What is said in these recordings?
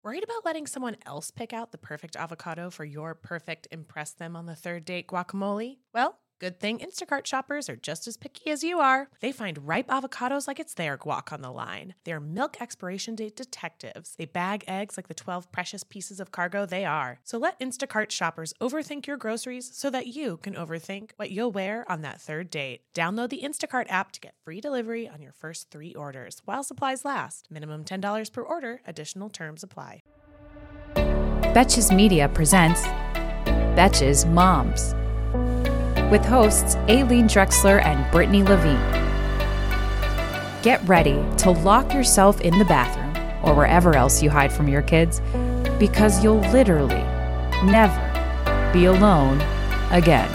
Worried about letting someone else pick out the perfect avocado for your perfect impress them on the third date guacamole? Well, good thing Instacart shoppers are just as picky as you are. They find ripe avocados like it's their guac on the line. They're milk expiration date detectives. They bag eggs like the 12 precious pieces of cargo they are. So let Instacart shoppers overthink your groceries so that you can overthink what you'll wear on that third date. Download the Instacart app to get free delivery on your first 3 orders while supplies last. Minimum $10 per order. Additional terms apply. Betches Media presents Betches Moms with hosts Aileen Drexler and Brittany Levine. Get ready to lock yourself in the bathroom or wherever else you hide from your kids because you'll literally never be alone again.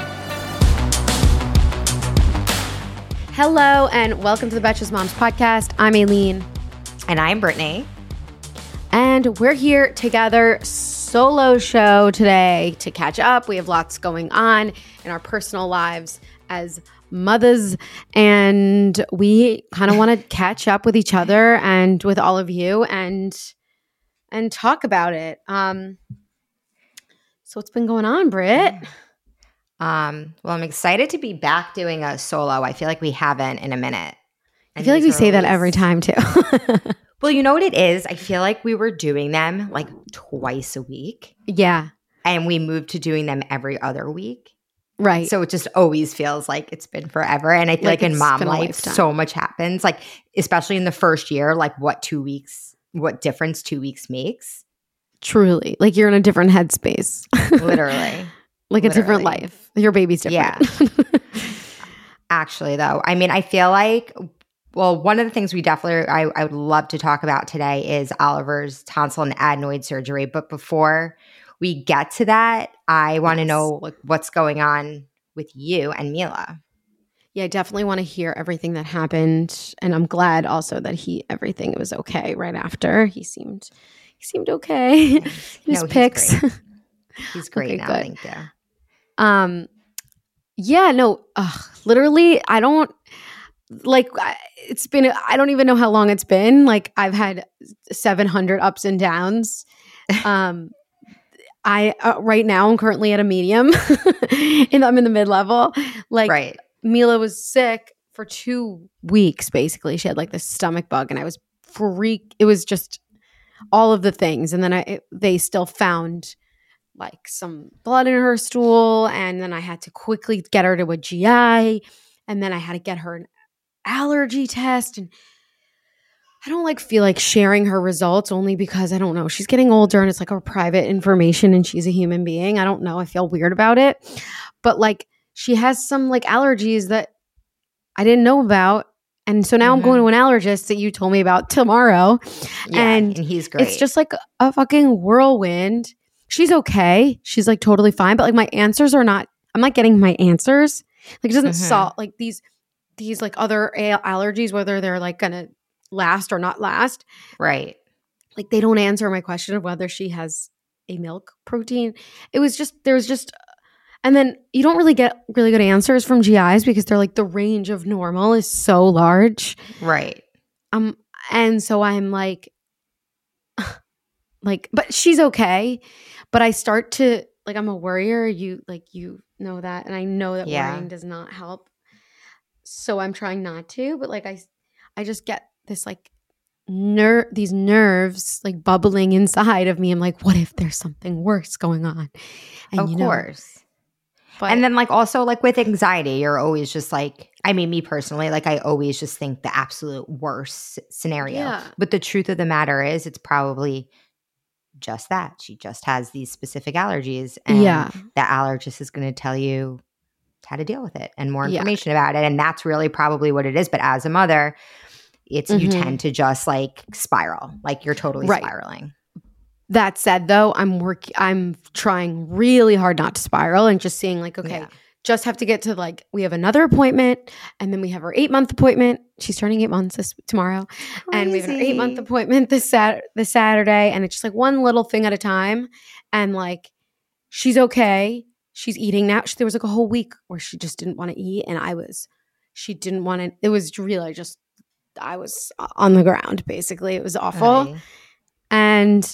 Hello and welcome to the Betches Moms podcast. I'm Aileen. And I'm Brittany. And we're here together, solo show today to catch up. We have lots going on in our personal lives as mothers, and we kind of want to catch up with each other and with all of you and talk about it. So what's been going on, Britt? Well, I'm excited to be back doing a solo. I feel like we haven't in a minute. I feel like we say that every time too. Well, you know what it is? I feel like we were doing them like twice a week. Yeah. And we moved to doing them every other week. Right. So it just always feels like it's been forever. And I feel like in mom life, so much happens. Like, especially in the first year, like what difference 2 weeks makes. Truly. Like you're in a different headspace. Literally. Like a different life. Your baby's different. Yeah. Actually, though, I mean, I feel like, well, one of the things we definitely, I would love to talk about today is Oliver's tonsil and adenoid surgery. But before we get to that, I want to know like what's going on with you and Mila. Yeah, I definitely want to hear everything that happened. And I'm glad also that everything was okay right after. He seemed okay. His pics. He's great okay, now, good. thank you. Yeah, no, literally, I don't I don't even know how long it's been. Like I've had 700 ups and downs. Right now I'm currently at a medium and I'm in the mid-level. Like right. Mila was sick for 2 weeks, basically. She had like this stomach bug and I was it was just all of the things. And then they still found like some blood in her stool, and then I had to quickly get her to a GI, and then I had to get her an allergy test. And I don't feel like sharing her results only because I don't know. She's getting older and it's like our private information and she's a human being. I don't know. I feel weird about it. But like she has some like allergies that I didn't know about. And so now I'm going to an allergist that you told me about tomorrow. Yeah, and he's great. It's just like a fucking whirlwind. She's okay. She's like totally fine. But like my answers are not, I'm not getting my answers. Like it doesn't solve like these like other allergies, whether they're like going to last or not last. Right. Like they don't answer my question of whether she has a milk protein. There was just, and then you don't really get really good answers from GIs because they're like the range of normal is so large. Right. And so I'm like, but she's okay. But I start to like, I'm a worrier. You know that. And I know that worrying does not help. So I'm trying not to, but like, I just get this like these nerves like bubbling inside of me. I'm like, what if there's something worse going on? And of course. And then like also like with anxiety, you're always just like, I mean, me personally, like I always just think the absolute worst scenario. Yeah. But the truth of the matter is it's probably just that. She just has these specific allergies and the allergist is going to tell you how to deal with it and more information about it. And that's really probably what it is. But as a mother, it's you tend to just like spiral, like you're totally spiraling. That said, though, I'm trying really hard not to spiral and just seeing like, okay, just have to get to like, we have another appointment and then we have our 8-month appointment. She's turning 8 months tomorrow. Crazy. And we have an 8-month appointment this Saturday. And it's just like one little thing at a time. And like, she's okay. She's eating now. There was like a whole week where she just didn't want to eat. And she didn't want to, it was really I was on the ground, basically. It was awful. Right. And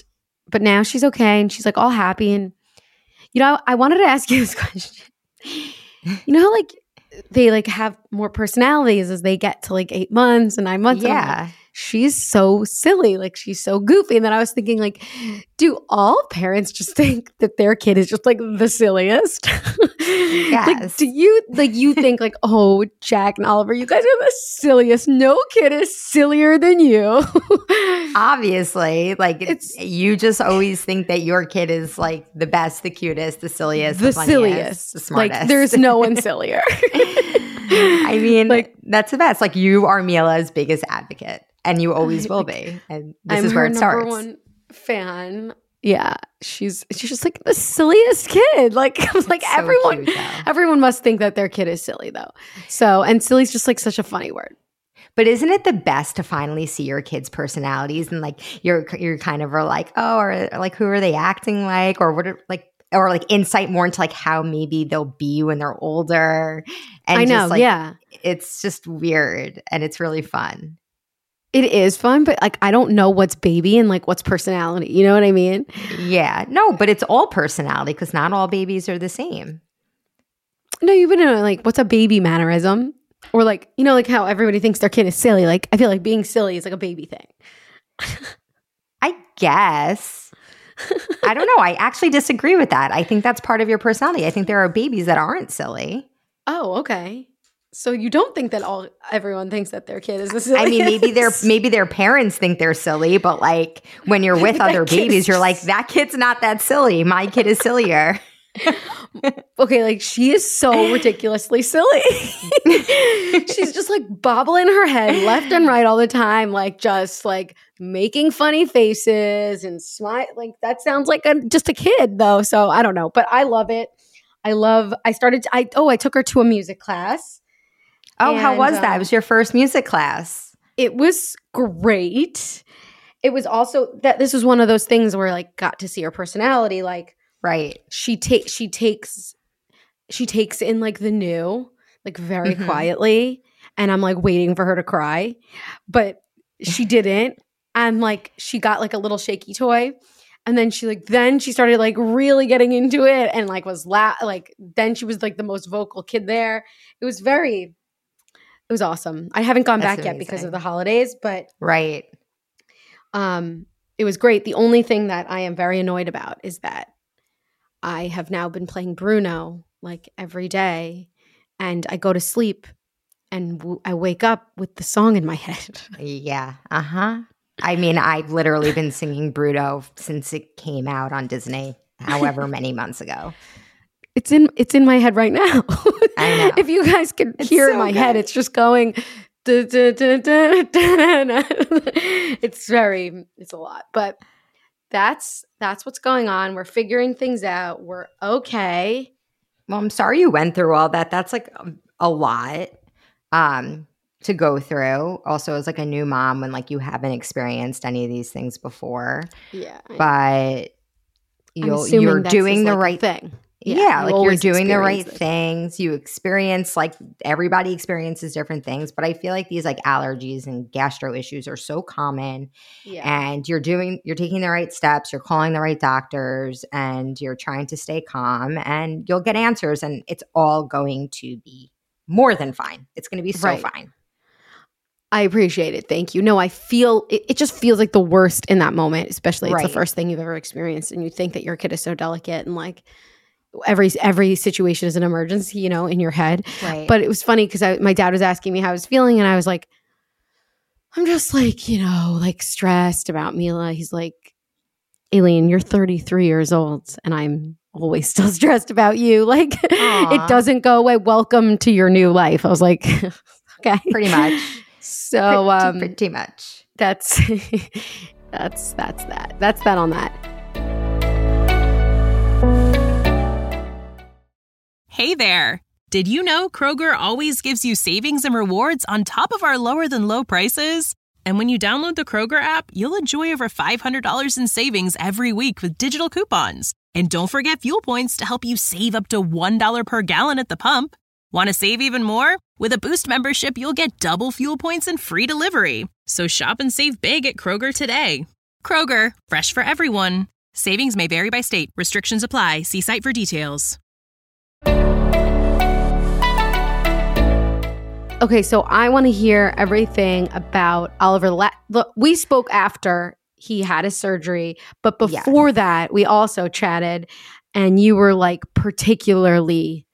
but now she's okay and she's like all happy. And, you know, I wanted to ask you this question. You know how like they like have more personalities as they get to like 8 months and 9 months? Yeah. She's so silly. Like she's so goofy. And then I was thinking like, do all parents just think that their kid is just like the silliest? Yes. Like, do you think like, oh, Jack and Oliver, you guys are the silliest. No kid is sillier than you. Obviously, like you just always think that your kid is like the best, the cutest, the silliest, the funniest, silliest, the smartest. Like there's no one sillier. I mean, like that's the best. Like you are Mila's biggest advocate, and you always will be. And this is where it starts. I'm her number one fan. Yeah, she's just like the silliest kid. Like I was like so everyone must think that their kid is silly though. So and silly's just like such a funny word. But isn't it the best to finally see your kids' personalities and like you're kind of are like, oh, or like who are they acting like, or what are like, or like insight more into like how maybe they'll be when they're older. And I know, just, like, yeah, it's just weird and it's really fun. It is fun, but like I don't know what's baby and like what's personality. You know what I mean? Yeah, no, but it's all personality because not all babies are the same. No, you wouldn't know like what's a baby mannerism. Or like, you know, like how everybody thinks their kid is silly. Like, I feel like being silly is like a baby thing. I guess. I don't know. I actually disagree with that. I think that's part of your personality. I think there are babies that aren't silly. Oh, okay. So you don't think that everyone thinks that their kid is the silliest? I mean, maybe their parents think they're silly, but like when you're with other babies, you're like, that kid's not that silly. My kid is sillier. Okay, like she is so ridiculously silly. She's just like bobbling her head left and right all the time, like just like making funny faces and smile. Like that sounds like just a kid though. So I don't know, but I love it. I took her to a music class. Oh, and, how was that? It was your first music class. It was great. It was also that this was one of those things where like got to see her personality, like. Right. She takes in like the new, like very quietly, and I'm like waiting for her to cry, but she didn't. And like she got like a little shaky toy, and then she started like really getting into it, and like was then she was like the most vocal kid there. It was awesome. I haven't gone back yet because of the holidays, but right. It was great. The only thing that I am very annoyed about is that I have now been playing Bruno like every day, and I go to sleep and I wake up with the song in my head. Yeah. Uh-huh. I mean, I've literally been singing Bruno since it came out on Disney, however many months ago. It's in my head right now. I know. If you guys can hear in my head, it's just going it's a lot. But that's what's going on. We're figuring things out. We're okay. Well, I'm sorry you went through all that. That's like a lot to go through. Also, as like a new mom when like you haven't experienced any of these things before. Yeah. But you're doing the right thing. Yeah, like you're doing the right things. You experience like everybody experiences different things, but I feel like these like allergies and gastro issues are so common. Yeah. And you're taking the right steps, you're calling the right doctors, and you're trying to stay calm, and you'll get answers, and it's all going to be more than fine. It's going to be so fine. I appreciate it. Thank you. No, I feel it just feels like the worst in that moment, especially it's the first thing you've ever experienced, and you think that your kid is so delicate and like every situation is an emergency, you know, in your head. Right. But it was funny because my dad was asking me how I was feeling, and I was like, I'm just like, you know, like stressed about Mila. He's like, Aileen, you're 33 years old, and I'm always still stressed about you. Like, it doesn't go away. Welcome to your new life. I was like, okay. Pretty much. So, pretty much. That's that. That's that on that. Hey there! Did you know Kroger always gives you savings and rewards on top of our lower-than-low prices? And when you download the Kroger app, you'll enjoy over $500 in savings every week with digital coupons. And don't forget fuel points to help you save up to $1 per gallon at the pump. Want to save even more? With a Boost membership, you'll get double fuel points and free delivery. So shop and save big at Kroger today. Kroger, fresh for everyone. Savings may vary by state. Restrictions apply. See site for details. Okay, so I want to hear everything about Oliver. Look, we spoke after he had his surgery, but before that, we also chatted, and you were like particularly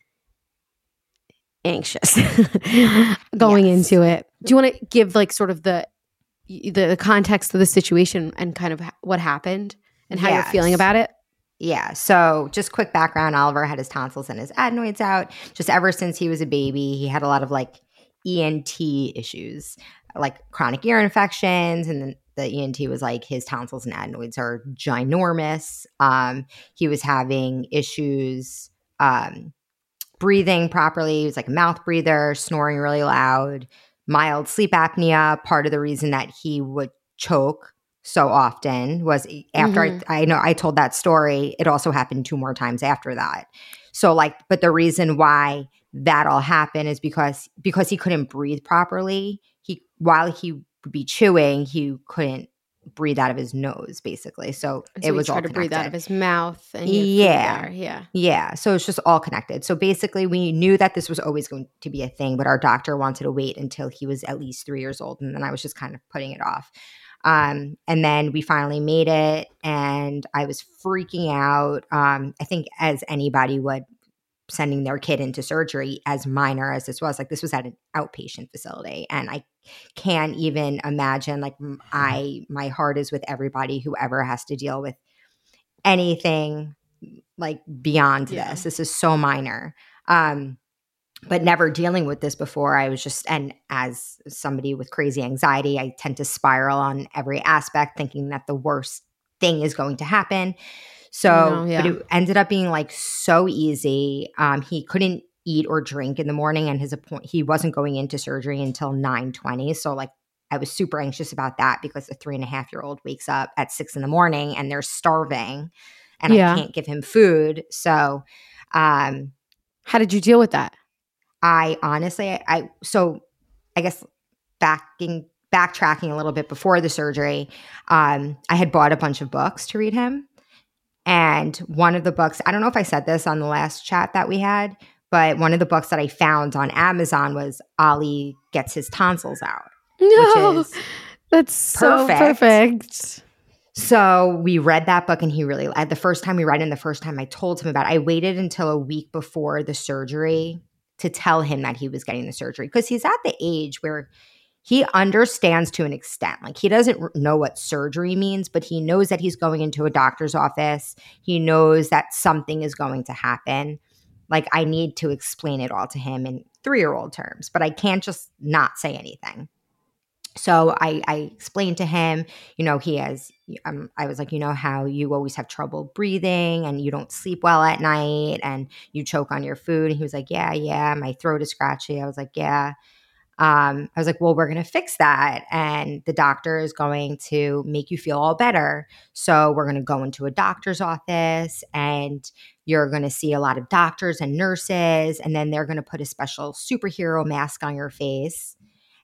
anxious going into it. Do you want to give like sort of the context of the situation and kind of what happened and how you're feeling about it? Yeah. So just quick background, Oliver had his tonsils and his adenoids out just ever since he was a baby. He had a lot of like ENT issues, like chronic ear infections. And then the ENT was like his tonsils and adenoids are ginormous. He was having issues breathing properly. He was like a mouth breather, snoring really loud, mild sleep apnea. Part of the reason that he would choke so often was after I know I told that story, it also happened 2 more times after that. So like, but the reason why that all happened is because he couldn't breathe properly. While he would be chewing, he couldn't breathe out of his nose, basically. So it was all connected. To breathe out of his mouth. And yeah. So it's just all connected. So basically, we knew that this was always going to be a thing, but our doctor wanted to wait until he was at least 3 years old, and then I was just kind of putting it off. And then we finally made it, and I was freaking out. I think as anybody would, sending their kid into surgery, as minor as this was. Like, this was at an outpatient facility, and I can't even imagine, like, my heart is with everybody who ever has to deal with anything like beyond this. This is so minor. But never dealing with this before, I was just, and as somebody with crazy anxiety, I tend to spiral on every aspect, thinking that the worst thing is going to happen. So, but it ended up being like so easy. He couldn't eat or drink in the morning, and he wasn't going into surgery until 9:20. So like, I was super anxious about that because the 3.5-year-old wakes up at 6 in the morning and they're starving, and I can't give him food. So, how did you deal with that? I honestly, so I guess backtracking a little bit before the surgery, I had bought a bunch of books to read him. And one of the books, I don't know if I said this on the last chat that we had, but one of the books that I found on Amazon was Ollie Gets His Tonsils Out. No, which is that's so perfect. So we read that book, and he really, the first time we read it and the first time I told him about it, I waited until a week before the surgery to tell him that he was getting the surgery, because he's at the age where he understands to an extent. Like, he doesn't know what surgery means, but he knows that he's going into a doctor's office. He knows that something is going to happen. Like, I need to explain it all to him in 3-year-old terms, but I can't just not say anything. So I explained to him, he has, I was like, how you always have trouble breathing and you don't sleep well at night and you choke on your food. And he was like, yeah, my throat is scratchy. I was like, yeah. I was like, well, we're going to fix that. And the doctor is going to make you feel all better. So we're going to go into a doctor's office, and you're going to see a lot of doctors and nurses. And then they're going to put a special superhero mask on your face.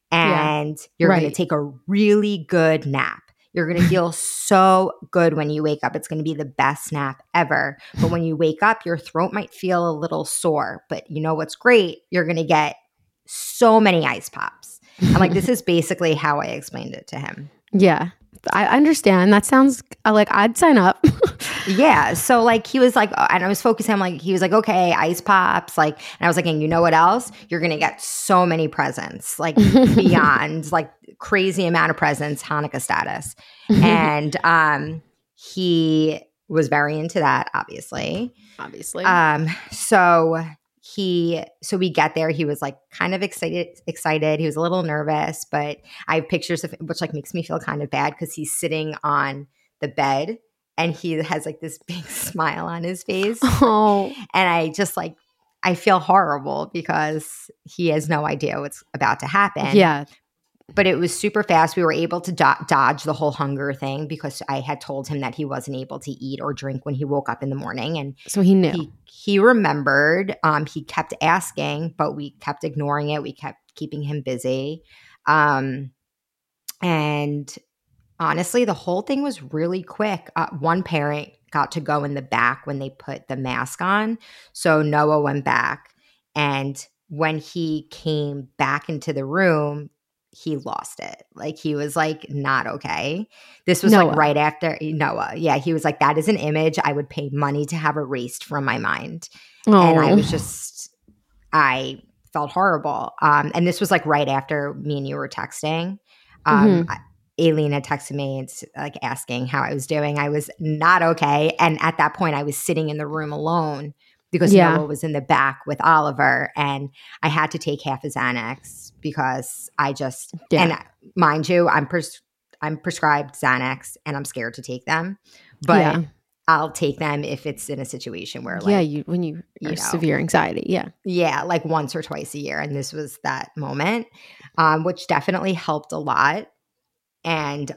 And you're going to take a really good nap. You're going to feel so good when you wake up. It's going to be the best nap ever. But when you wake up, your throat might feel a little sore. But you know what's great? You're going to get so many ice pops. And like, this is basically how I explained it to him. Yeah, I understand. That sounds like I'd sign up. Yeah. So like, he was like, and I was focusing on like, he was like, okay, ice pops. Like, and I was like, and you know what else? You're going to get so many presents, like beyond like crazy amount of presents, Hanukkah status. And he was very into that, obviously. So we get there. He was like kind of excited. He was a little nervous, but I have pictures of him, which like makes me feel kind of bad because he's sitting on the bed and he has like this big smile on his face. Oh, and I just like, I feel horrible because he has no idea what's about to happen. Yeah. But it was super fast. We were able to dodge the whole hunger thing because I had told him that he wasn't able to eat or drink when he woke up in the morning. And so he knew. He remembered. He kept asking, but we kept ignoring it. We kept keeping him busy. And honestly, the whole thing was really quick. One parent got to go in the back when they put the mask on. So Noah went back, and when he came back into the room, he lost it. Like, he was like not okay. This was like right after Noah. Yeah, he was like, that is an image I would pay money to have erased from my mind. And I was just, I felt horrible. And this was like right after me and you were texting. Aileen had texted me and like asking how I was doing. I was not okay. And at that point, I was sitting in the room alone because Noah was in the back with Oliver, and I had to take half a Xanax because I just and mind you, I'm prescribed Xanax and I'm scared to take them, but I'll take them if it's in a situation where like when you are severe anxiety, like once or twice a year, and this was that moment, which definitely helped a lot. And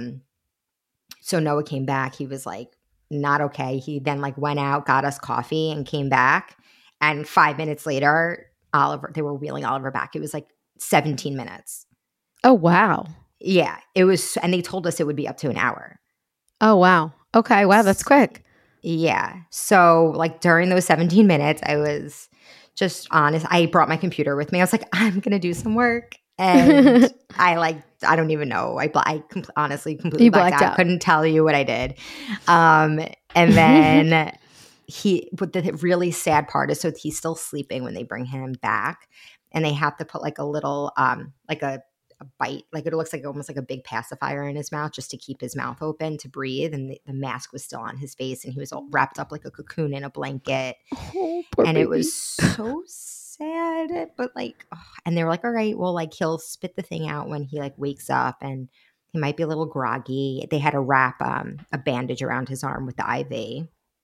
so Noah came back. He was like not okay. He then like went out, got us coffee, and came back. And 5 minutes later, they were wheeling Oliver back. It was like 17 minutes. Oh, wow. Yeah, it was. And they told us it would be up to an hour. Oh, wow. Okay. Wow. That's quick. Yeah. So like during those 17 minutes, I was just honest. I brought my computer with me. I was like, I'm going to do some work. And I don't even know. I honestly completely blacked out. Couldn't tell you what I did. And then but the really sad part is, so he's still sleeping when they bring him back, and they have to put like a little, like a bite, like it looks like almost like a big pacifier in his mouth just to keep his mouth open to breathe. And the mask was still on his face, and he was all wrapped up like a cocoon in a blanket. Oh, poor baby. It was so sad, but like, and they were like, all right, well, like he'll spit the thing out when he like wakes up, and he might be a little groggy. They had to wrap a bandage around his arm with the IV.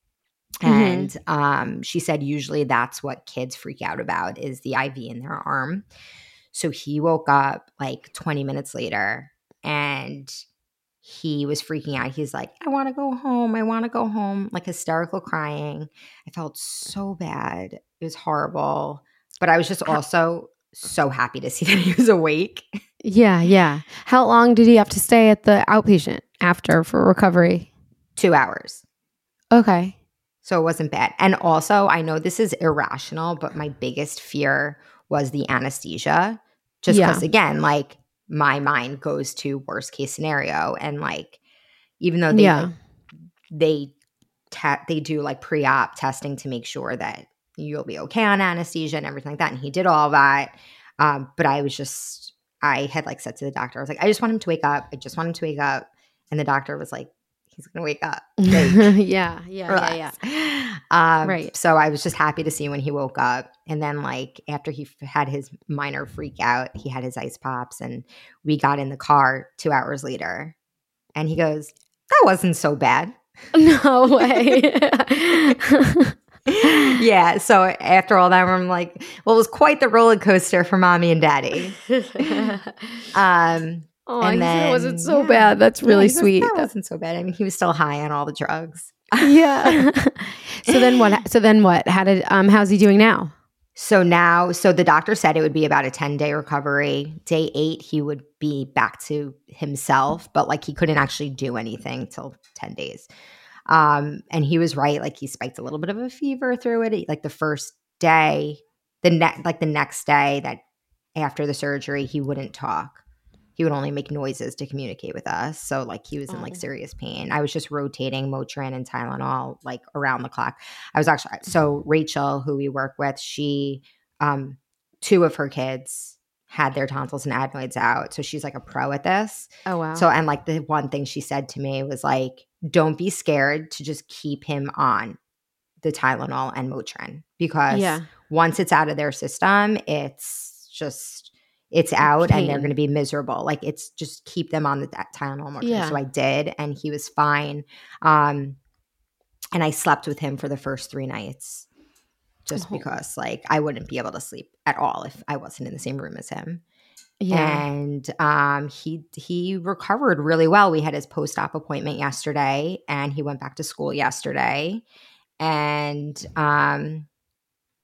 And she said usually that's what kids freak out about, is the IV in their arm. So he woke up like 20 minutes later, and he was freaking out. He's like, I want to go home. I want to go home, like hysterical crying. I felt so bad. It was horrible. But I was just also so happy to see that he was awake. Yeah, yeah. How long did he have to stay at the outpatient after for recovery? 2 hours. Okay. So it wasn't bad. And also, I know this is irrational, but my biggest fear was the anesthesia. Just because, again, like my mind goes to worst case scenario. And like, even though they do like pre-op testing to make sure that you'll be okay on anesthesia and everything like that. And he did all that. But I had like said to the doctor, I was like, I just want him to wake up. I just want him to wake up. And the doctor was like, he's going to wake up. Like, yeah. Right. So I was just happy to see when he woke up. And then like after he had his minor freak out, he had his ice pops, and we got in the car 2 hours later, and he goes, that wasn't so bad. No way. Yeah. So after all that, I'm like, well, it was quite the roller coaster for mommy and daddy. And then, it wasn't so bad. That's really sweet. That wasn't so bad. I mean, he was still high on all the drugs. Yeah. So then what? How's he doing now? So the doctor said it would be about a 10-day recovery. Day 8, he would be back to himself, but like he couldn't actually do anything till 10 days. And he was right. Like he spiked a little bit of a fever through it. Like the first day, the next day that after the surgery, he wouldn't talk. He would only make noises to communicate with us. So like he was in like serious pain. I was just rotating Motrin and Tylenol like around the clock. So Rachel, who we work with, she, 2 of her kids had their tonsils and adenoids out. So she's like a pro at this. Oh, wow. So, and like the one thing she said to me was like, don't be scared to just keep him on the Tylenol and Motrin, because once it's out of their system, it's out and they're going to be miserable. Like it's just keep them on the Tylenol Motrin. Yeah. So I did, and he was fine. And I slept with him for the first 3 nights just because like I wouldn't be able to sleep at all if I wasn't in the same room as him. Yeah. And he recovered really well. We had his post-op appointment yesterday, and he went back to school yesterday. And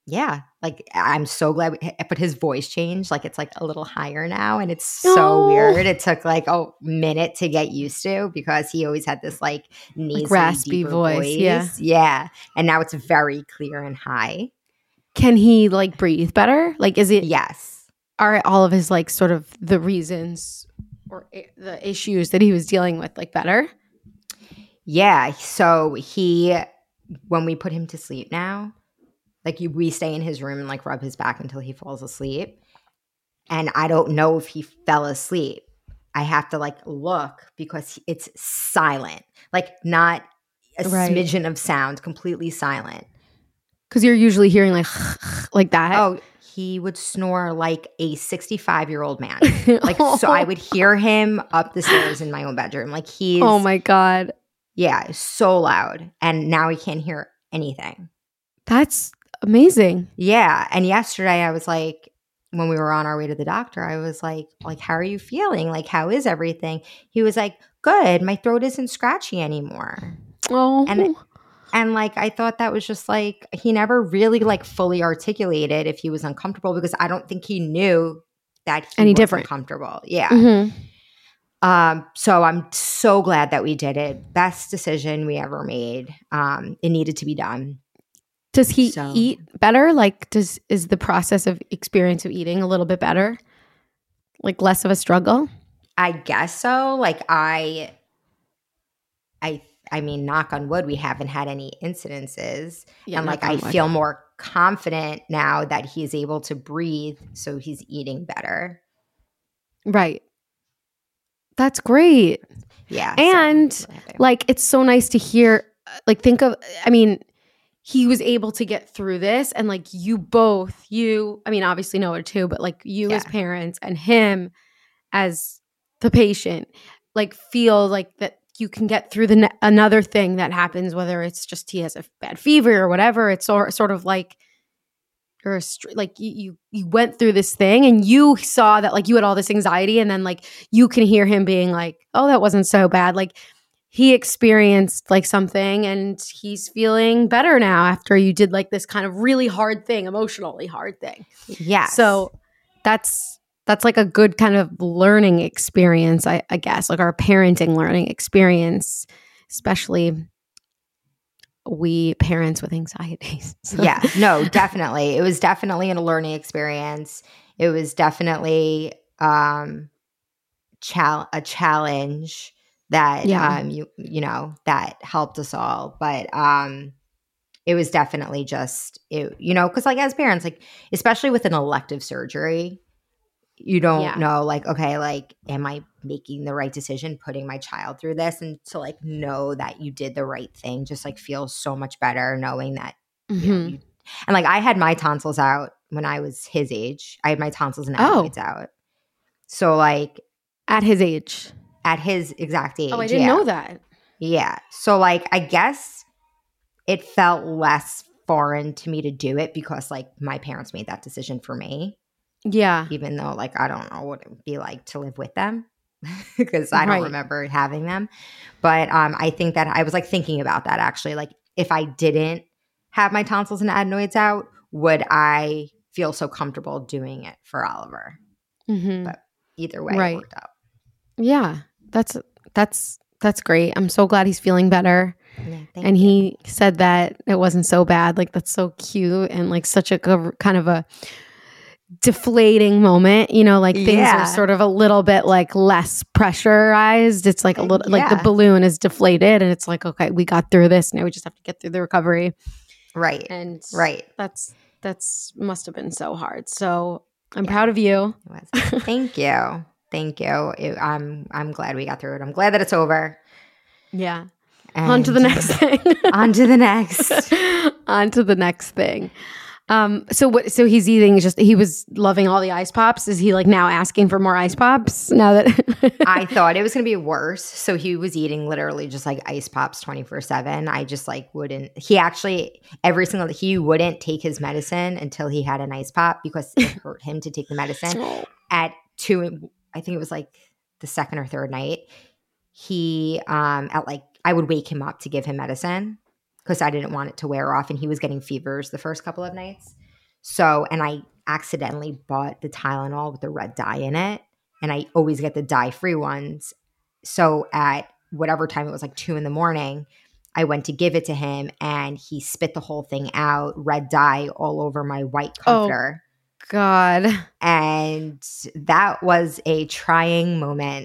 Yeah, like I'm so glad. But his voice changed. Like it's like a little higher now, and it's so weird. It took like a minute to get used to because he always had this like nasally, raspy voice. Yeah, and now it's very clear and high. Can he like breathe better? Like, is it? Yes. Are all of his like sort of the reasons or the issues that he was dealing with like better? Yeah. So when we put him to sleep now. Like we stay in his room and like rub his back until he falls asleep. And I don't know if he fell asleep. I have to like look because it's silent. Like not a smidgen of sound, completely silent. Because you're usually hearing like that. Oh, he would snore like a 65-year-old man. Like so I would hear him up the stairs in my own bedroom. Like he's oh my God. Yeah, so loud. And now he can't hear anything. That's amazing. Yeah. And yesterday I was like, when we were on our way to the doctor, I was like, how are you feeling? Like, how is everything? He was like, good. My throat isn't scratchy anymore. Oh. And like, I thought that was just like, he never really like fully articulated if he was uncomfortable because I don't think he knew that he was uncomfortable. Yeah. Mm-hmm. So I'm so glad that we did it. Best decision we ever made. It needed to be done. Does he eat better? Like, is the process of experience of eating a little bit better? Like less of a struggle? I guess so. Like I mean, knock on wood, we haven't had any incidences. Yeah, and like I feel more confident now that he's able to breathe, so he's eating better. Right. That's great. Yeah. And like it's so nice to hear, like he was able to get through this and like you, I mean, obviously Noah too, but like you as parents and him as the patient, like feel like that you can get through another thing that happens, whether it's just he has a bad fever or whatever. It's sort of like you went through this thing and you saw that like you had all this anxiety and then like you can hear him being like, oh, that wasn't so bad. Like he experienced like something and he's feeling better now after you did like this kind of really hard thing, emotionally hard thing. Yeah. So that's like a good kind of learning experience, I guess, like our parenting learning experience, especially we parents with anxieties. So. Yeah, no, definitely. It was definitely a learning experience. It was definitely a challenge that that helped us all. But it was definitely just because like as parents, like especially with an elective surgery, you don't know like, okay, like am I making the right decision putting my child through this? And to like know that you did the right thing just like feels so much better knowing that and like I had my tonsils out when I was his age. I had my tonsils and adenoids out. So like at his age. At his exact age. Oh, I didn't know that. Yeah. So like I guess it felt less foreign to me to do it because like my parents made that decision for me. Yeah. Even though like I don't know what it would be like to live with them because I don't remember having them. But I think that I was like thinking about that actually. Like if I didn't have my tonsils and adenoids out, would I feel so comfortable doing it for Oliver? Mm-hmm. But either way, it worked out. Yeah. That's great. I'm so glad he's feeling better. Yeah, and he said that it wasn't so bad. Like that's so cute and like such a kind of a deflating moment, like things are sort of a little bit like less pressurized. It's like a little like the balloon is deflated and it's like, okay, we got through this. Now we just have to get through the recovery. Right. And that's must have been so hard. So I'm proud of you. It was. Thank you. Thank you. I'm glad we got through it. I'm glad that it's over. Yeah. And on to the next thing. On to the next. On to the next thing. So he's eating he was loving all the ice pops. Is he like now asking for more ice pops now that I thought it was going to be worse. So he was eating literally just like ice pops 24/7. I just like wouldn't, he wouldn't take his medicine until he had an ice pop because it hurt him to take the medicine. At 2, I think it was like the second or third night, I would wake him up to give him medicine because I didn't want it to wear off and he was getting fevers the first couple of nights. So, and I accidentally bought the Tylenol with the red dye in it. And I always get the dye-free ones. So at whatever time, it was like 2 a.m, I went to give it to him and he spit the whole thing out, red dye all over my white comforter. Oh, God. And that was a trying moment.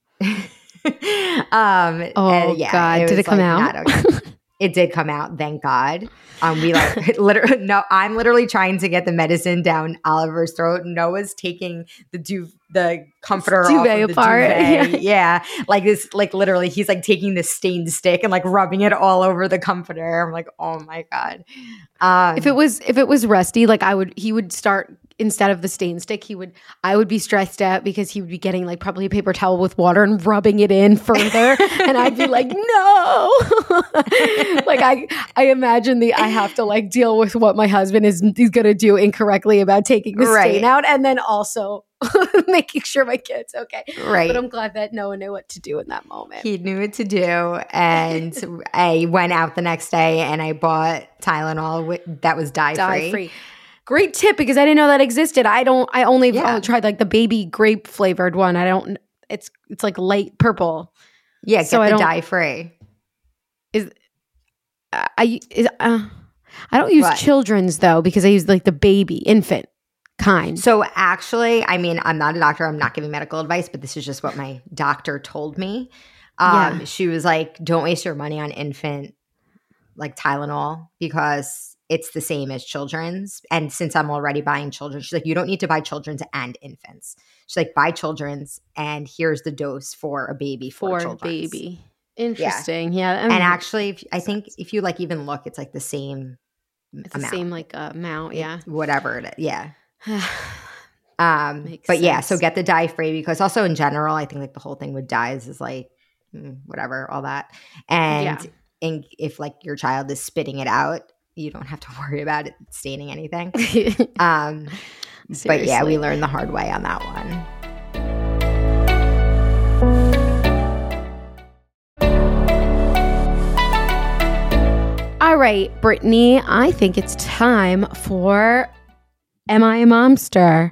God. Did it come out? It did come out, thank God. We like literally no, I'm literally trying to get the medicine down Oliver's throat. Noah's taking the comforter off of the apart. duvet. Yeah. Like this, like literally he's like taking this stained stick and like rubbing it all over the comforter. I'm like, oh my God. If it was Rusty, like he would start, instead of the stain stick, I would be stressed out because he would be getting like probably a paper towel with water and rubbing it in further. And I'd be like, no. Like I imagine I have to like deal with what my husband is going to do incorrectly about taking the stain out. And then also making sure my kid's okay. Right. But I'm glad that Noah knew what to do in that moment. He knew what to do. And I went out the next day and I bought Tylenol that was dye-free. Great tip, because I didn't know that existed. I only tried like the baby grape flavored one. It's like light purple. Yeah, get the dye-free. I don't use children's though, because I use like the baby infant kind. So actually, I mean, I'm not a doctor. I'm not giving medical advice, but this is just what my doctor told me. She was like, don't waste your money on infant like Tylenol because it's the same as children's. And since I'm already buying children's, she's like, you don't need to buy children's and infants. She's like, buy children's and here's the dose for a baby for children's. Baby. Interesting. Yeah. And actually, I think if you like even look, it's like the same amount. The same like amount. Yeah. Whatever it is. Yeah. Makes but yeah, sense. so get the dye-free, because also in general, I think like the whole thing with dyes is like whatever, all that. And if like your child is spitting it out, you don't have to worry about it staining anything. But yeah, we learned the hard way on that one. All right, Brittany, I think it's time for Am I a Momster?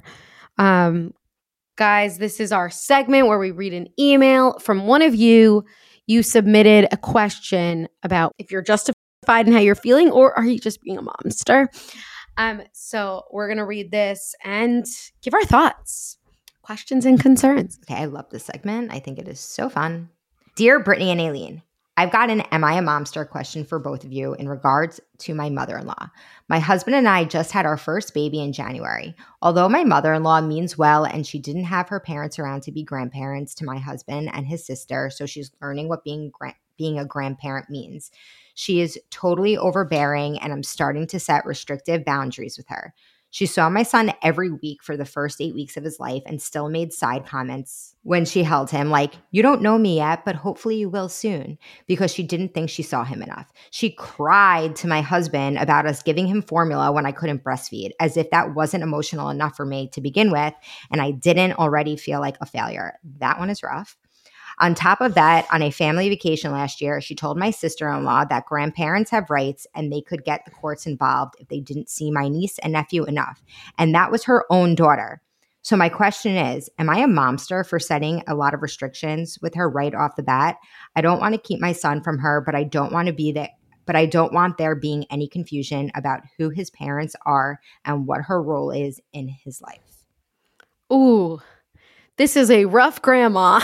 Guys, this is our segment where we read an email from one of you. You submitted a question about if you're justified in how you're feeling, or are you just being a momster? So we're going to read this and give our thoughts, questions, and concerns. Okay, I love this segment. I think it is so fun. Dear Brittany and Aileen, I've got an Am I a Momster question for both of you in regards to my mother-in-law. My husband and I just had our first baby in January. Although my mother-in-law means well and she didn't have her parents around to be grandparents to my husband and his sister, so she's learning what being a grandparent means. She is totally overbearing and I'm starting to set restrictive boundaries with her. She saw my son every week for the first 8 weeks of his life and still made side comments when she held him, like, you don't know me yet, but hopefully you will soon, because she didn't think she saw him enough. She cried to my husband about us giving him formula when I couldn't breastfeed, as if that wasn't emotional enough for me to begin with, and I didn't already feel like a failure. That one is rough. On top of that, on a family vacation last year, she told my sister-in-law that grandparents have rights and they could get the courts involved if they didn't see my niece and nephew enough. And that was her own daughter. So my question is, am I a momster for setting a lot of restrictions with her right off the bat? I don't want to keep my son from her, but I don't want there being any confusion about who his parents are and what her role is in his life. Ooh. This is a rough grandma.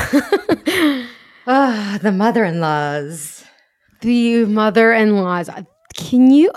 The mother-in-laws. The mother-in-laws. Can you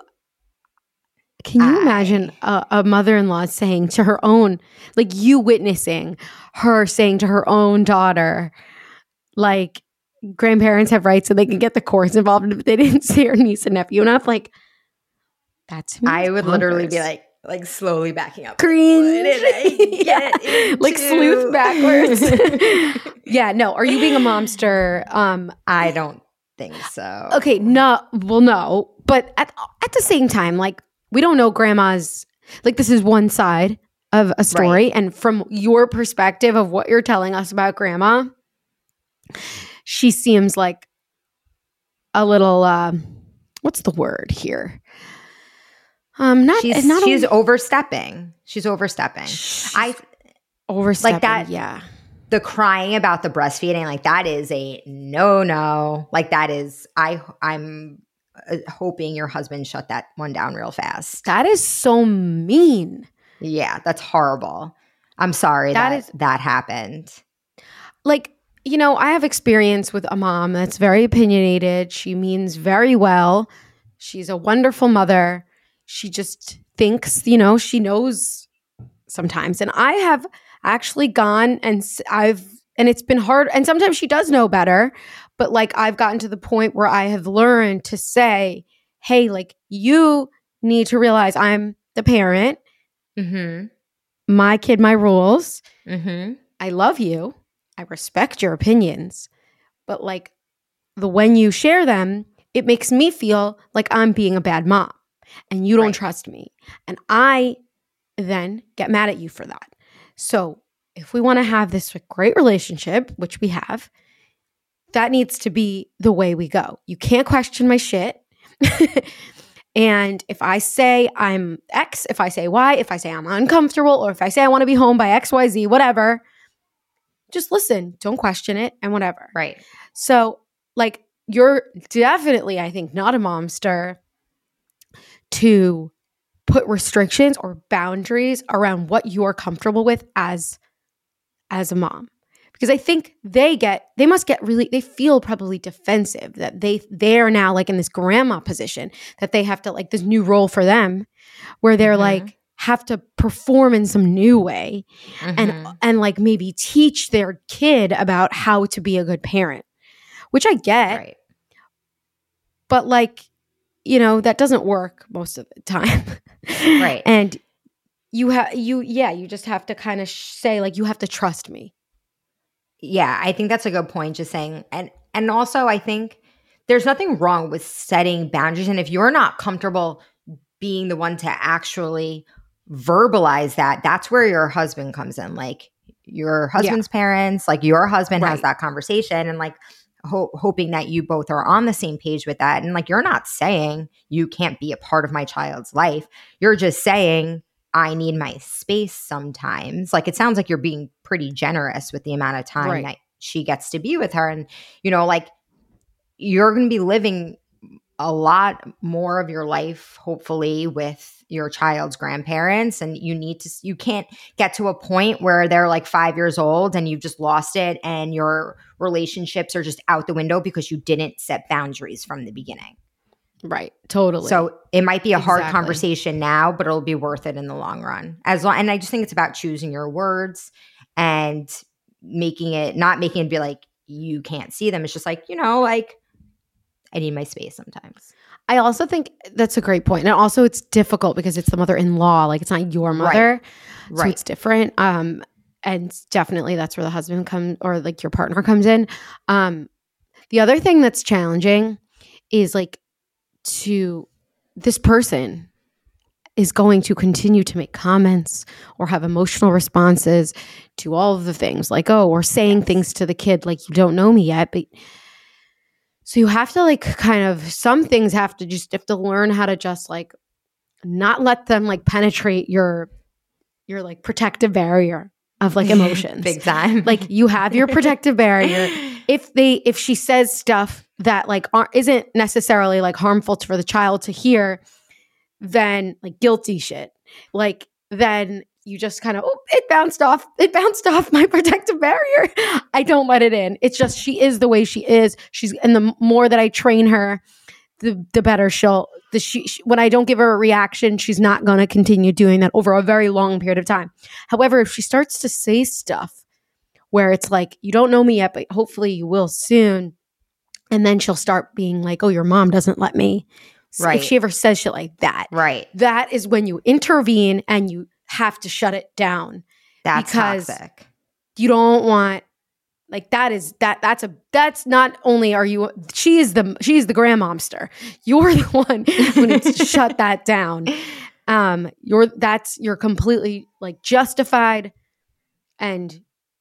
imagine a mother-in-law saying to her own, like you witnessing her saying to her own daughter, like, grandparents have rights so they can get the courts involved if they didn't see her niece and nephew enough? Like, that's I would literally be like slowly backing up. Cringe. What did I get into? Like sleuth backwards. Yeah, no. Are you being a momster? I don't think so. Okay, no. But at the same time, like, we don't know grandma's, like, this is one side of a story. Right. And from your perspective of what you're telling us about grandma, she seems like a little, what's the word here? She's overstepping. She's overstepping. Overstepping, like that. Yeah. The crying about the breastfeeding, like that is a no. Like that is, I'm hoping your husband shut that one down real fast. That is so mean. Yeah, that's horrible. I'm sorry that happened. Like, you know, I have experience with a mom that's very opinionated. She means very well. She's a wonderful mother. She just thinks, you know, she knows sometimes. And I have actually gone and it's been hard. And sometimes she does know better. But like I've gotten to the point where I have learned to say, hey, like you need to realize I'm the parent. Mm-hmm. My kid, my rules. Mm-hmm. I love you. I respect your opinions. But like when you share them, it makes me feel like I'm being a bad mom and you don't trust me. And I then get mad at you for that. So if we want to have this great relationship, which we have, that needs to be the way we go. You can't question my shit. And if I say I'm X, if I say Y, if I say I'm uncomfortable, or if I say I want to be home by X, Y, Z, whatever, just listen. Don't question it and whatever. Right. So like you're definitely, I think, not a momster to put restrictions or boundaries around what you're comfortable with as a mom. Because I think they feel probably defensive that they're now like in this grandma position that they have to like this new role for them where they're like have to perform in some new way and like maybe teach their kid about how to be a good parent, which I get. Right. But like, you know, that doesn't work most of the time. Right. And you just have to kind of say like, you have to trust me. Yeah, I think that's a good point, just saying. And also I think there's nothing wrong with setting boundaries. And if you're not comfortable being the one to actually verbalize that, that's where your husband comes in. Like your husband's parents, like your husband has that conversation and like hoping that you both are on the same page with that. And like, you're not saying you can't be a part of my child's life. You're just saying, I need my space sometimes. Like, it sounds like you're being pretty generous with the amount of time that she gets to be with her. And, you know, like you're going to be living a lot more of your life, hopefully, with your child's grandparents. And you can't get to a point where they're like 5 years old and you've just lost it and your relationships are just out the window because you didn't set boundaries from the beginning. Right. Totally. So it might be a hard conversation now, but it'll be worth it in the long run. And I just think it's about choosing your words and not making it be like, you can't see them. It's just like, you know, like I need my space sometimes. I also think that's a great point. And also it's difficult because it's the mother-in-law. Like it's not your mother. Right. So it's different. And definitely that's where the husband comes or like your partner comes in. The other thing that's challenging is like, this person is going to continue to make comments or have emotional responses to all of the things like, oh, or saying things to the kid like you don't know me yet. But so you have to like kind of, some things have to learn how to just like not let them like penetrate your like protective barrier of like emotions. Big time. Like you have your protective barrier. If she says stuff that like isn't necessarily like harmful for the child to hear, then like guilty shit, like then you just kind of, it bounced off my protective barrier. I don't let it in. It's just, she is the way she is. And the more that I train her, the better when I don't give her a reaction, she's not going to continue doing that over a very long period of time. However, if she starts to say stuff where it's like, you don't know me yet, but hopefully you will soon. And then she'll start being like, oh, your mom doesn't let me. Right. If she ever says shit like that. Right. That is when you intervene and you have to shut it down. That's toxic. You don't want, like that's not only are you, she's the grandmomster. You're the one who needs to shut that down. You're completely like justified. And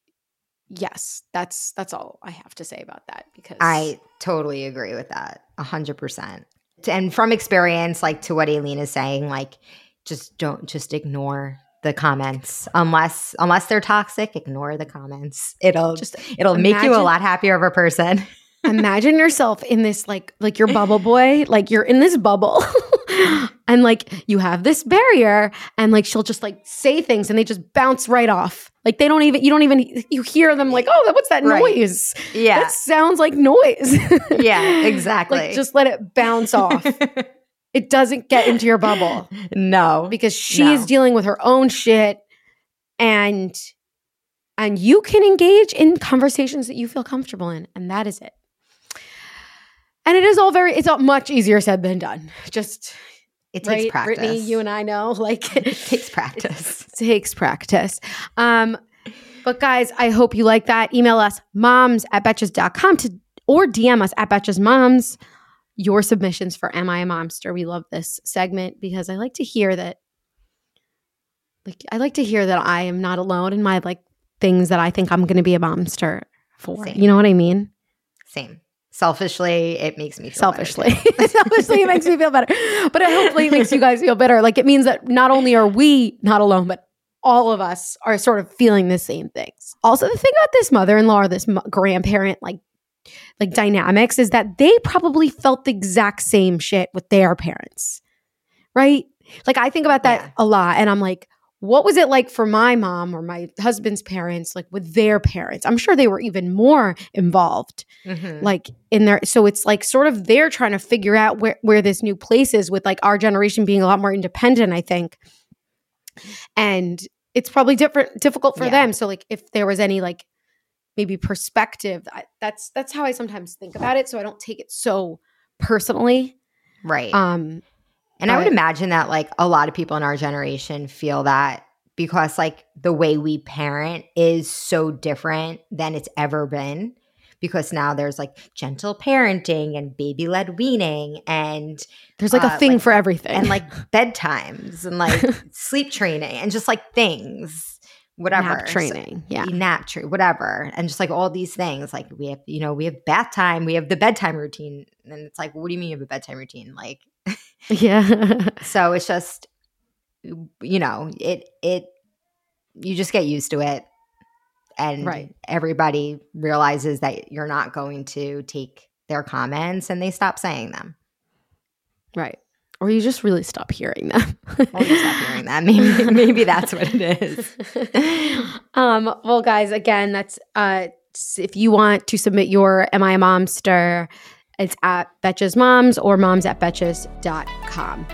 yes, that's all I have to say about that, because I totally agree with that 100%. And from experience, like to what Aileen is saying, like just ignore the comments. Unless they're toxic, ignore the comments. It'll make you a lot happier of a person. Imagine yourself in this like your bubble boy, like you're in this bubble and like you have this barrier and like she'll just like say things and they just bounce right off. Like you hear them like, oh, what's that noise? Yeah. That sounds like noise. Yeah, exactly. Like just let it bounce off. It doesn't get into your bubble. No. Because she's dealing with her own shit and you can engage in conversations that you feel comfortable in. And that is it. And it's all much easier said than done. It takes practice. Brittany, you and I know, like it takes practice. It takes practice. But guys, I hope you like that. Email us moms@betches.com or DM us @betchesmoms your submissions for Am I a Momster? We love this segment because I like to hear that. Like I like to hear that I am not alone in my like things that I think I'm going to be a momster for. Same. You know what I mean? Same. Selfishly, it makes me feel better. Selfishly, it makes me feel better. But hopefully it makes you guys feel better. Like it means that not only are we not alone, but all of us are sort of feeling the same things. Also, the thing about this mother-in-law or this grandparent like dynamics is that they probably felt the exact same shit with their parents, right? Like I think about that a lot and I'm like, what was it like for my mom or my husband's parents, like with their parents? I'm sure they were even more involved, like in their. So it's like sort of they're trying to figure out where this new place is with like our generation being a lot more independent, I think. And it's probably difficult for them. So like if there was any like maybe perspective, that's how I sometimes think about it. So I don't take it so personally. Right. And I would imagine that like a lot of people in our generation feel that because like the way we parent is so different than it's ever been because now there's like gentle parenting and baby-led weaning and there's like a thing for everything and like bedtimes and like sleep training and just like things, whatever. Nap training. Whatever. And just like all these things like we have bath time, we have the bedtime routine. And it's like, what do you mean you have a bedtime routine? Like, yeah. So it's just, you just get used to it. And everybody realizes that you're not going to take their comments and they stop saying them. Right. Or you just really stop hearing them. Or you stop hearing them. Maybe that's what it is. Well, guys, again, that's if you want to submit your Am I a Momster, it's at Betches Moms or moms@betches.com.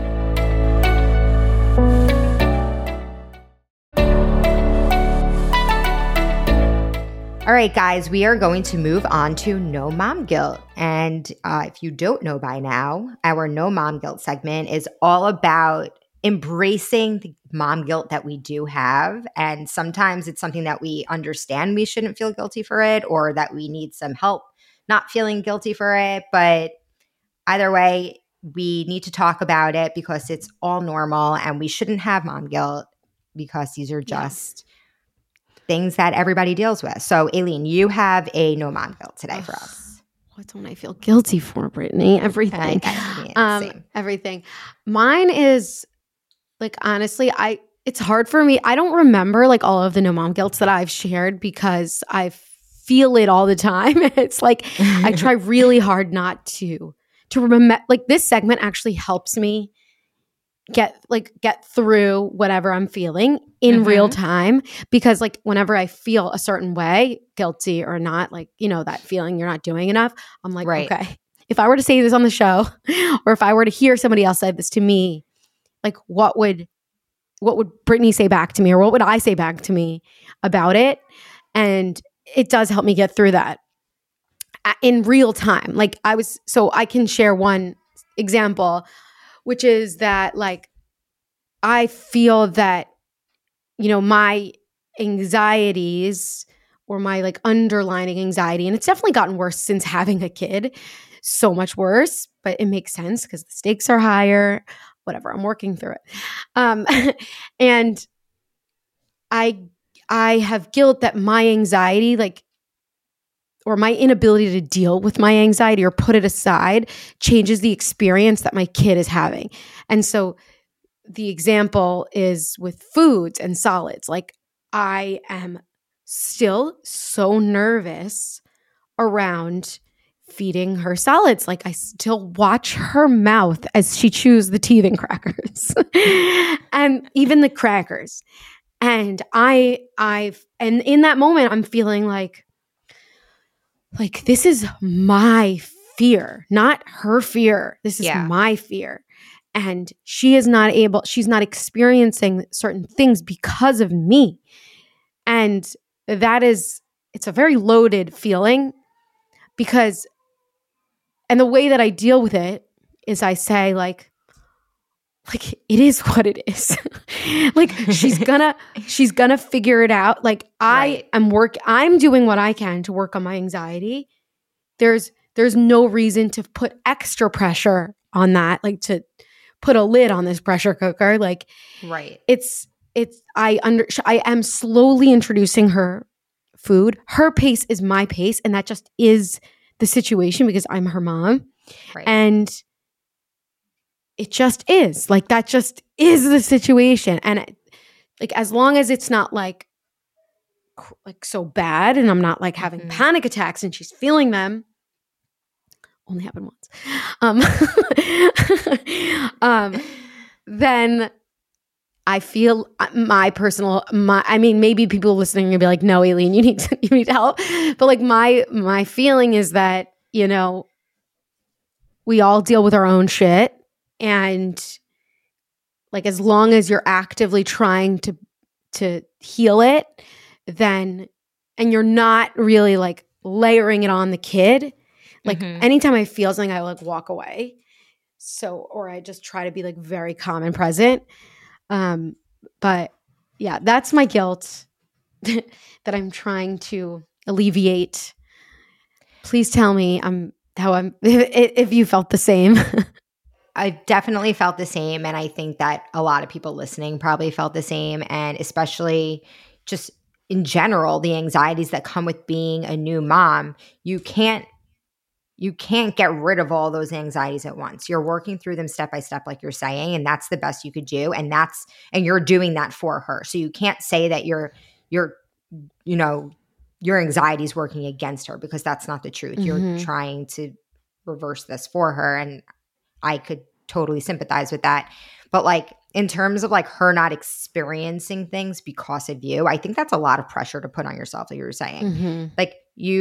All right, guys, we are going to move on to No Mom Guilt. And if you don't know by now, our No Mom Guilt segment is all about embracing the mom guilt that we do have. And sometimes it's something that we understand we shouldn't feel guilty for it or that we need some help not feeling guilty for it. But either way, we need to talk about it because it's all normal and we shouldn't have mom guilt because these are just things that everybody deals with. So, Aileen, you have a no mom guilt today for us. What don't I feel guilty for, Brittany? Everything. Same. Everything. Mine is like, honestly, it's hard for me. I don't remember like all of the no mom guilts that I've shared because I feel it all the time. It's like I try really hard not to remember. Like this segment actually helps me get through whatever I'm feeling in real time because like whenever I feel a certain way, guilty or not, like, you know, that feeling you're not doing enough, I'm like, okay, if I were to say this on the show or if I were to hear somebody else say this to me, like what would Brittany say back to me or what would I say back to me about it? And it does help me get through that in real time. Like so I can share one example, which is that like, I feel that, you know, my anxieties or my like underlining anxiety, and it's definitely gotten worse since having a kid, so much worse, but it makes sense because the stakes are higher, whatever, I'm working through it. And I have guilt that my anxiety, like or my inability to deal with my anxiety or put it aside changes the experience that my kid is having. And so the example is with foods and solids. Like I am still so nervous around feeding her solids. Like I still watch her mouth as she chews the teething crackers and even the crackers. And and in that moment, I'm feeling like this is my fear, not her fear. This is my fear. And she's not experiencing certain things because of me. And it's a very loaded feeling because, and the way that I deal with it is I say like it is what it is. Like she's gonna figure it out. Like I'm doing what I can to work on my anxiety. There's no reason to put extra pressure on that, like to put a lid on this pressure cooker. Like I am slowly introducing her food. Her pace is my pace, and that just is the situation because I'm her mom. Right. And it just is. Like that just is the situation. And like as long as it's not like so bad and I'm not like having panic attacks and she's feeling them, only happened once. Then I feel maybe people listening are gonna be like, no, Aileen, you need help. But like my feeling is that, you know, we all deal with our own shit. And like, as long as you're actively trying to heal it, then, and you're not really like layering it on the kid, like anytime I feel something, I like walk away. So, or I just try to be like very calm and present. But yeah, that's my guilt that I'm trying to alleviate. Please tell me if you felt the same. I've definitely felt the same. And I think that a lot of people listening probably felt the same. And especially just in general, the anxieties that come with being a new mom, you can't get rid of all those anxieties at once. You're working through them step by step, like you're saying, and that's the best you could do. And you're doing that for her. So you can't say that your anxiety is working against her, because that's not the truth. You're trying to reverse this for her. And I could totally sympathize with that. But like in terms of like her not experiencing things because of you, I think that's a lot of pressure to put on yourself, like you were saying. Like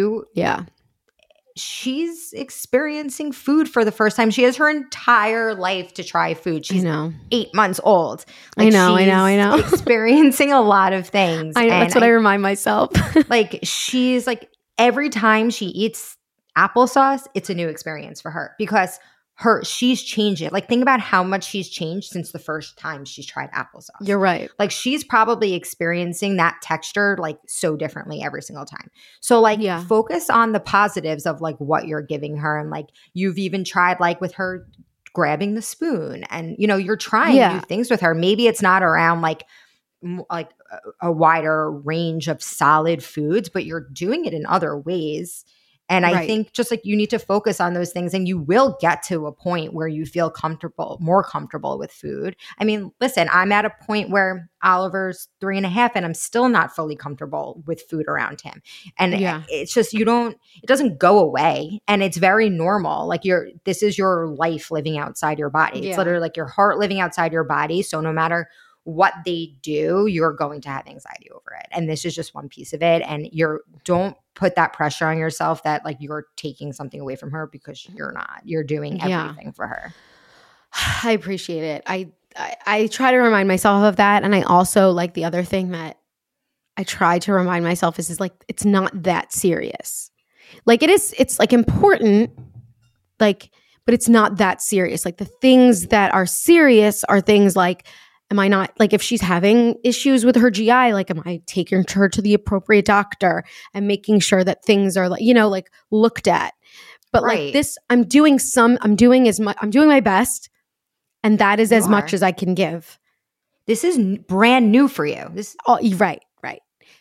she's experiencing food for the first time. She has her entire life to try food. She's 8 months old. Like I know. Experiencing a lot of things. That's what I remind myself. Like she's like, every time she eats applesauce, it's a new experience for her because she's changed it. Like think about how much she's changed since the first time she's tried applesauce. You're right. Like she's probably experiencing that texture like so differently every single time. So like focus on the positives of like what you're giving her. And like you've even tried like with her grabbing the spoon and, you know, you're trying new things with her. Maybe it's not around like a wider range of solid foods, but you're doing it in other ways. And I think just like you need to focus on those things and you will get to a point where you feel more comfortable with food. I mean, listen, I'm at a point where Oliver's 3.5 and I'm still not fully comfortable with food around him. And it's just, it doesn't go away. And it's very normal. Like this is your life living outside your body. It's literally like your heart living outside your body. So no matter what they do, you're going to have anxiety over it. And this is just one piece of it. And don't put that pressure on yourself that like you're taking something away from her, because you're not. You're doing everything for her. I appreciate it. I try to remind myself of that. And I also like the other thing that I try to remind myself is like, it's not that serious. Like it's like important, like, but it's not that serious. Like the things that are serious are things like, am I not, like if she's having issues with her GI, like am I taking her to the appropriate doctor and making sure that things are like, like looked at. But like this, I'm doing my best, and that is as much as I can give. This is brand new for you. Right.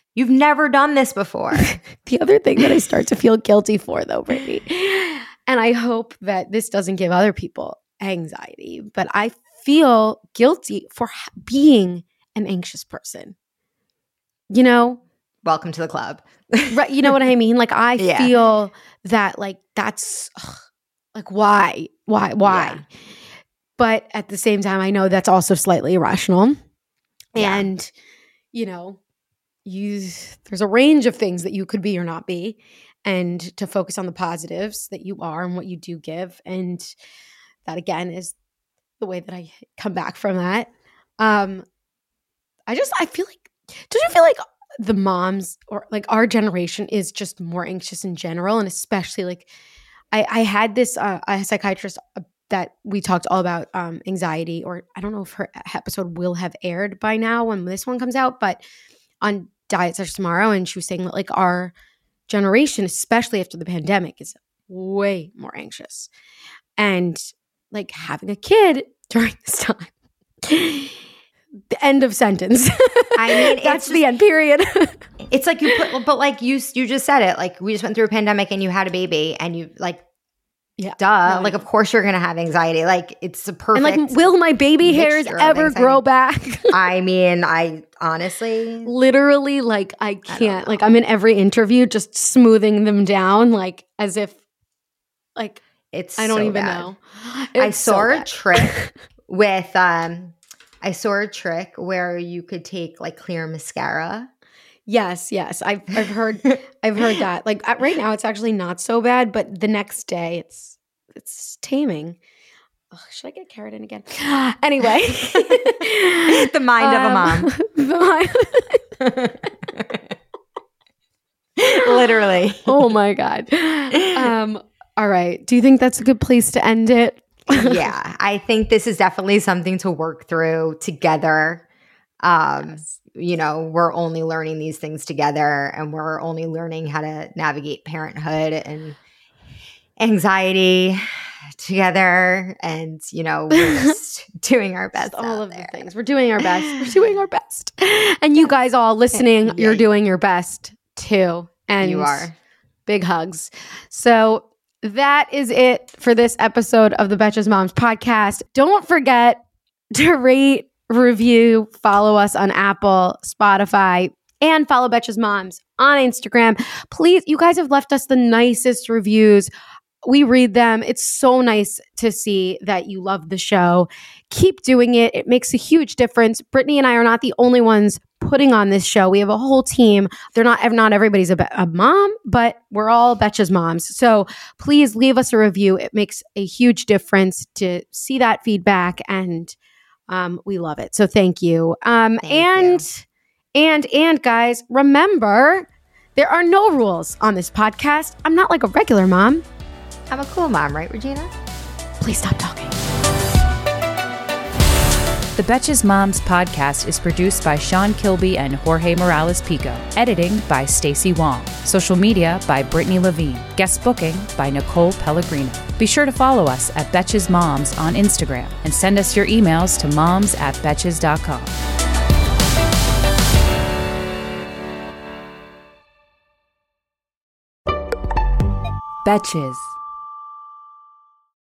You've never done this before. The other thing that I start to feel guilty for, though, Brittany, and I hope that this doesn't give other people anxiety, but I feel guilty for being an anxious person. You know? Welcome to the club. Right. You know what I mean? Like, I feel that, like, that's, like, why? Yeah. But at the same time, I know that's also slightly irrational. Yeah. And, you know, there's a range of things that you could be or not be, and to focus on the positives that you are and what you do give. And that, again, is the way that I come back from that. I feel like, don't you feel like the moms or like our generation is just more anxious in general? And especially like I had this a psychiatrist that we talked all about anxiety, or I don't know if her episode will have aired by now when this one comes out, but on Diet Sesh Tomorrow, and she was saying that like our generation, especially after the pandemic, is way more anxious. And like having a kid during this time, the end of sentence. I mean, that's the end, period. It's like but like you just said it. Like we just went through a pandemic and you had a baby and you like, duh. No, like, of course you're going to have anxiety. Like it's a perfect. And like, will my baby hairs ever grow back? I mean, I honestly. Literally, like I can't. Like I'm in every interview just smoothing them down like as if like it's I don't so even bad. know. I saw a trick with I saw a trick where you could take like clear mascara. Yes. I've heard that. Like right now, it's actually not so bad, but the next day, it's taming. Ugh, should I get keratin again? Anyway, the mind of a mom. Literally. Oh my God. All right. Do you think that's a good place to end it? Yeah, I think this is definitely something to work through together. Yes. You know, we're only learning these things together, and we're only learning how to navigate parenthood and anxiety together. And, you know, we're just doing our best. All of the things. We're doing our best. We're doing our best. And you guys all listening, you're doing your best too. And you are. Big hugs. So that is it for this episode of the Betches Moms podcast. Don't forget to rate, review, follow us on Apple, Spotify, and follow Betches Moms on Instagram. Please, you guys have left us the nicest reviews. We read them. It's so nice to see that you love the show. Keep doing it. It makes a huge difference. Brittany and I are not the only ones putting on this show. We have a whole team. Not everybody's a mom, but we're all Betches Moms. So please leave us a review. It makes a huge difference to see that feedback, and we love it. So thank you. And guys, remember, there are no rules on this podcast. I'm not like a regular mom. I'm a cool mom, right, Regina? Please stop talking. The Betches Moms podcast is produced by Sean Kilby and Jorge Morales Pico. Editing by Stacey Wong. Social media by Brittany Levine. Guest booking by Nicole Pellegrino. Be sure to follow us at Betches Moms on Instagram and send us your emails to moms@betches.com. Betches.